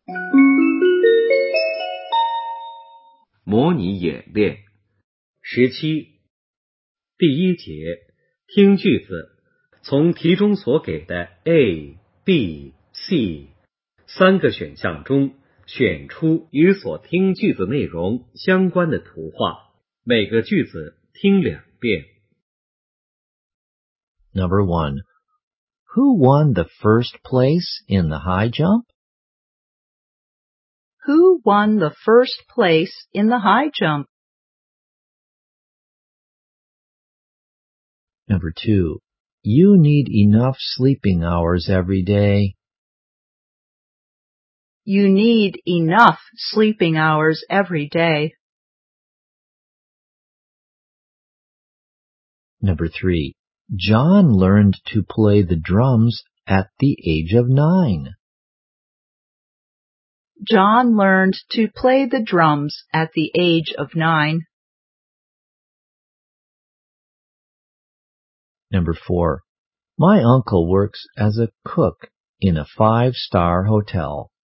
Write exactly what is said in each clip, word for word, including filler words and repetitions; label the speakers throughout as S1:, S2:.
S1: 模拟演练十七，第一节，听句子，从题中所给的 A、B、C 三个选项中选出与所听句子内容相关的图画，每个句子听两遍。
S2: Number one, who won the first place in the high jump?
S3: Who won the first place in the high jump?
S2: Number two, you need enough sleeping hours every day.
S3: You need enough sleeping hours every day.
S2: Number three, John learned to play the drums at the age of nine.
S3: John learned to play the drums at the age of nine.
S2: Number four, my uncle works as a cook in a five-star hotel.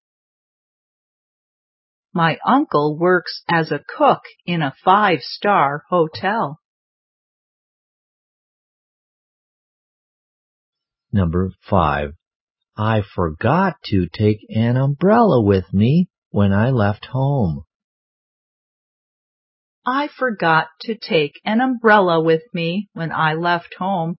S3: My uncle works as a cook in a five-star hotel.
S2: Number five, I forgot to take an umbrella with me when I left home.
S3: I forgot to take an umbrella with me when I left home.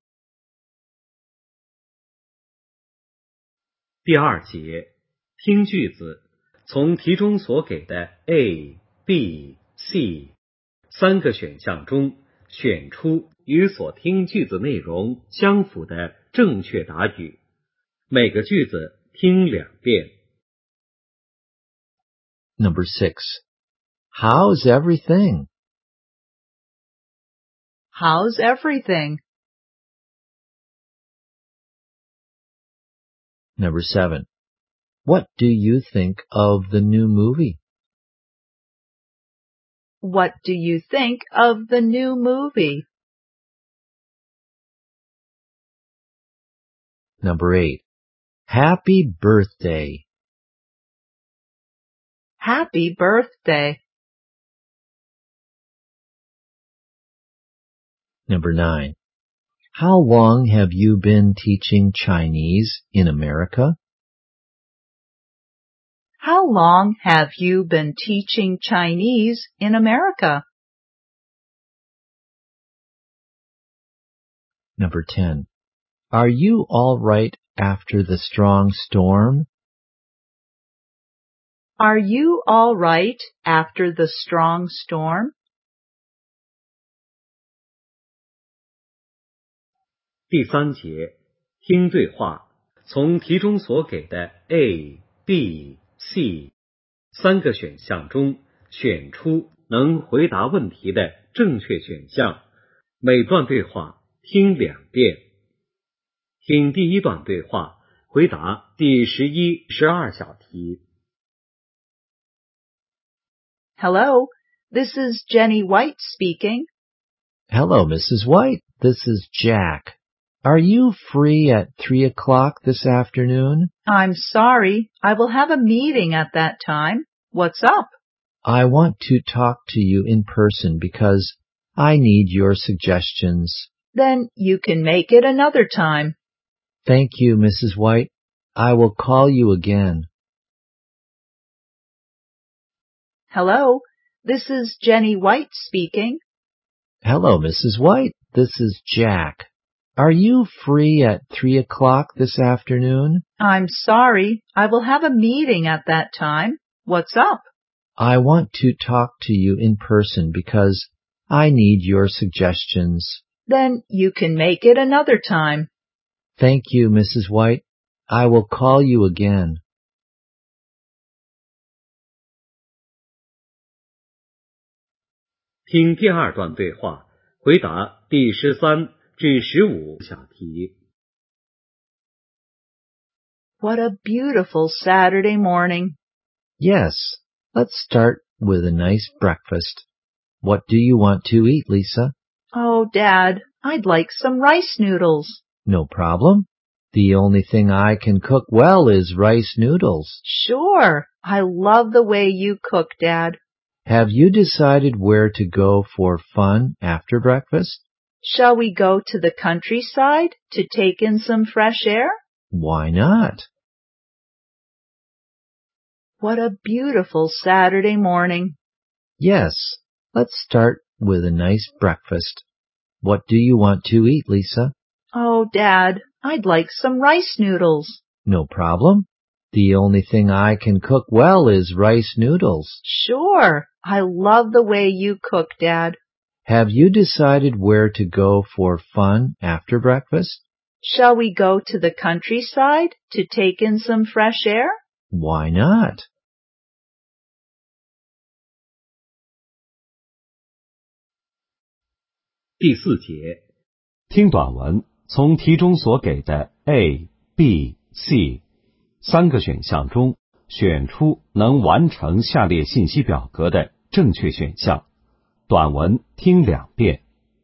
S1: 第二节，听句子，从题中所给的 A、B、C 三个选项中选出与所听句子内容相符的正确答语，每个句子听两遍。
S2: Number six, how's everything?
S3: How's everything?
S2: Number seven, what do you think of the new movie?
S3: What do you think of the new movie?
S2: Number eight, happy birthday.
S3: Happy birthday.
S2: Number nine, how long have you been teaching Chinese in America?
S3: How long have you been teaching Chinese in America?
S2: Number ten, are you all right after the strong storm?
S3: Are you all right after the strong storm?
S1: 第三节，听对话，从题中所给的 A、B、C 三个选项中选出能回答问题的正确选项，每段对话听两遍。听第一段对话，回答第十一、十二小题。
S3: Hello, this is Jenny White speaking.
S2: Hello, Missus White. This is Jack. Are you free at three o'clock this afternoon?
S3: I'm sorry, I will have a meeting at that time. What's up?
S2: I want to talk to you in person because I need your suggestions.
S3: Then you can make it another time.
S2: Thank you, Missus White. I will call you again.
S3: Hello, this is Jenny White speaking.
S2: Hello, Missus White. This is Jack. Are you free at three o'clock this afternoon?
S3: I'm sorry, I will have a meeting at that time. What's up?
S2: I want to talk to you in person because I need your suggestions.
S3: Then you can make it another time.
S2: Thank you, Missus White. I will call you again.
S1: 听第二段对话，回答第十三至十五小题。
S3: What a beautiful Saturday morning.
S2: Yes, let's start with a nice breakfast. What do you want to eat, Lisa?
S3: Oh, Dad, I'd like some rice noodles.
S2: No problem. The only thing I can cook well is rice noodles.
S3: Sure. I love the way you cook, Dad.
S2: Have you decided where to go for fun after breakfast?
S3: Shall we go to the countryside to take in some fresh air?
S2: Why not?
S3: What a beautiful Saturday morning.
S2: Yes, let's start with a nice breakfast. What do you want to eat, Lisa?
S3: Oh, Dad, I'd like some rice noodles.
S2: No problem. The only thing I can cook well is rice noodles.
S3: Sure, I love the way you cook, Dad.
S2: Have you decided where to go for fun after breakfast?
S3: Shall we go to the countryside to take in some fresh air?
S2: Why not?
S1: 第四节，听短文，从题中所给的 A、B、C 三个选项中选出能完成下列信息表格的正确选项。短文听两遍。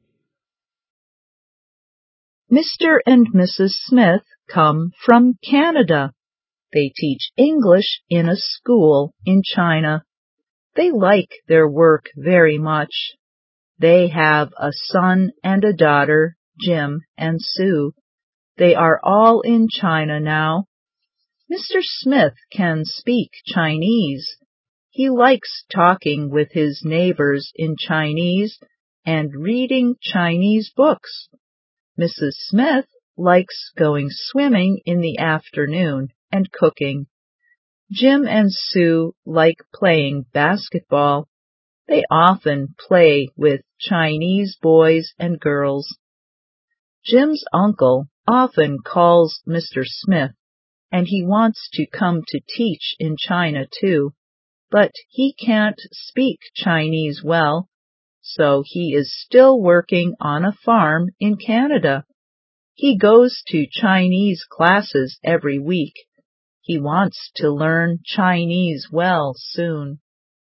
S3: Mister and Missus Smith come from Canada. They teach English in a school in China. They like their work very much. They have a son and a daughter, Jim and Sue. They are all in China now. Mister Smith can speak Chinese. He likes talking with his neighbors in Chinese and reading Chinese books. Missus Smith likes going swimming in the afternoon and cooking. Jim and Sue like playing basketball. They often play with Chinese boys and girls. Jim's uncle often calls Mister Smith, and he wants to come to teach in China too, but he can't speak Chinese well, so he is still working on a farm in Canada. He goes to Chinese classes every week. He wants to learn Chinese well soon.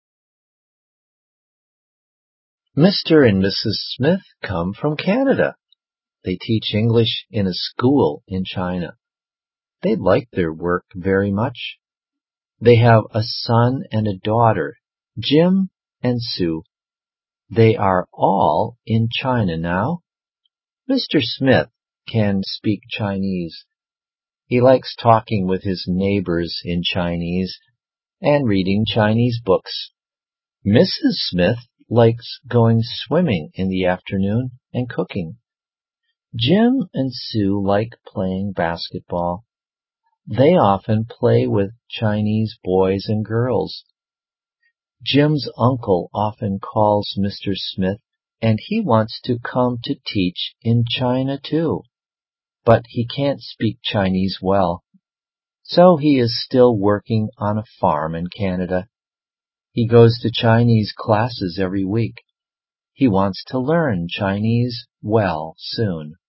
S2: Mister and Missus Smith come from Canada. They teach English in a school in China. They like their work very much. They have a son and a daughter, Jim and Sue. They are all in China now. Mister Smith can speak Chinese. He likes talking with his neighbors in Chinese and reading Chinese books. Missus Smith likes going swimming in the afternoon and cooking. Jim and Sue like playing basketball. They often play with Chinese boys and girls. Jim's uncle often calls Mister Smith, and he wants to come to teach in China too. But he can't speak Chinese well, so he is still working on a farm in Canada. He goes to Chinese classes every week. He wants to learn Chinese well soon.